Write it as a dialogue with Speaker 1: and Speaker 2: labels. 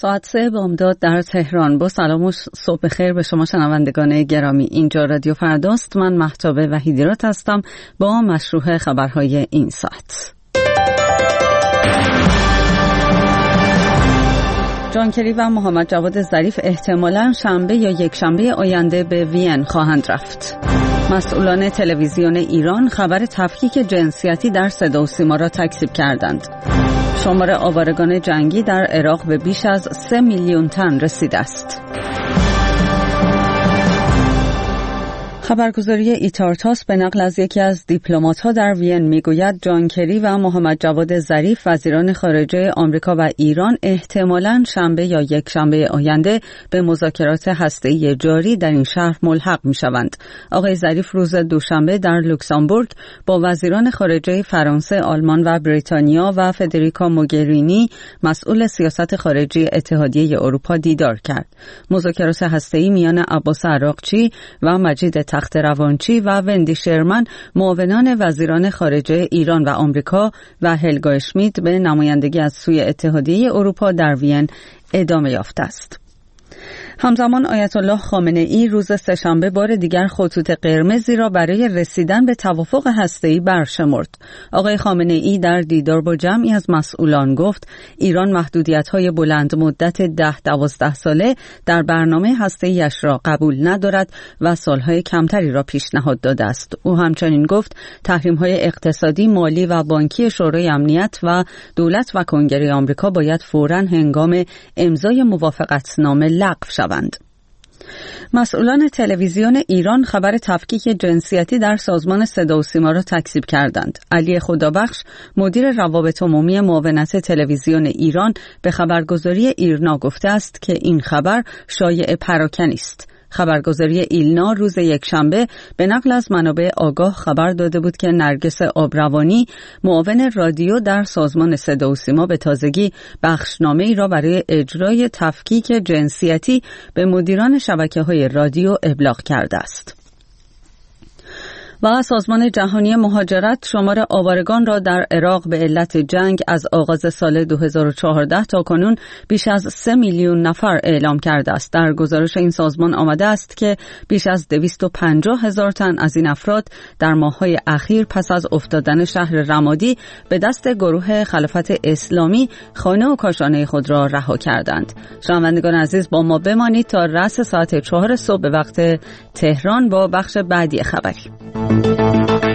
Speaker 1: ساعت 3 بامداد در تهران. با سلام و صبح خیر به شما شنوندگان گرامی. اینجا رادیو فرداست. من مهتاب وحیدی‌راد هستم با مشروع خبرهای این ساعت. جان کری و محمد جواد ظریف احتمالاً شنبه یا یک شنبه آینده به وین خواهند رفت. مسئولان تلویزیون ایران خبر تفکیک جنسیتی در صدا و سیما را تکذیب کردند. شمار آوارگان جنگی در عراق به بیش از 3 میلیون تن رسیده است. خبرگزاری ایتارتاس به نقل از یکی از دیپلمات‌ها در وین میگوید جان کری و محمد جواد ظریف وزیران خارجه آمریکا و ایران احتمالاً شنبه یا یک شنبه آینده به مذاکرات هسته‌ای جاری در این شهر ملحق می‌شوند. آقای ظریف روز دوشنبه در لوکزامبورگ با وزیران خارجه فرانسه، آلمان و بریتانیا و فدریکا موگرینی مسئول سیاست خارجی اتحادیه اروپا دیدار کرد. مذاکرات هسته‌ای میان عباس عراقچی و مجید تخت‌روانچی و وندی شرمن معاونان وزیران خارجه ایران و آمریکا و هلگا اشمیت به نمایندگی از سوی اتحادیه اروپا در وین ادامه یافته است. همزمان آیت الله خامنه ای روز سه‌شنبه بار دیگر خطوط قرمزی را برای رسیدن به توافق هسته‌ای برشمرد. آقای خامنه ای در دیدار با جمعی از مسئولان گفت ایران محدودیت‌های بلند مدت 10-12 ساله در برنامه هسته‌ایش را قبول ندارد و سالهای کمتری را پیشنهاد داده است. او همچنین گفت تحریم‌های اقتصادی، مالی و بانکی شورای امنیت و دولت و کنگره آمریکا باید فوراً هنگام امضای موافقتنامه لغو شوند. مسئولان تلویزیون ایران خبر تفکیک جنسیتی در سازمان صدا و سیما را تکذیب کردند. علی خدابخش مدیر روابط عمومی معاونت تلویزیون ایران به خبرگزاری ایرنا گفته است که این خبر شایعه پراکنی است. خبرگزاری ایلنا روز یکشنبه به نقل از منابع آگاه خبر داده بود که نرگس آبروانی معاون رادیو در سازمان صدا و سیما به تازگی بخشنامه‌ای را برای اجرای تفکیک جنسیتی به مدیران شبکه‌های رادیو ابلاغ کرده است. و سازمان جهانی مهاجرت شمار آوارگان را در عراق به علت جنگ از آغاز سال 2014 تا کنون بیش از 3 میلیون نفر اعلام کرده است. در گزارش این سازمان آمده است که بیش از 250,000 تن از این افراد در ماه‌های اخیر پس از افتادن شهر رمادی به دست گروه خلافت اسلامی خانه و کاشانه خود را رها کردند. شنوندگان عزیز با ما بمانید تا رأس ساعت 4 صبح به وقت تهران با بخش بعدی خبری.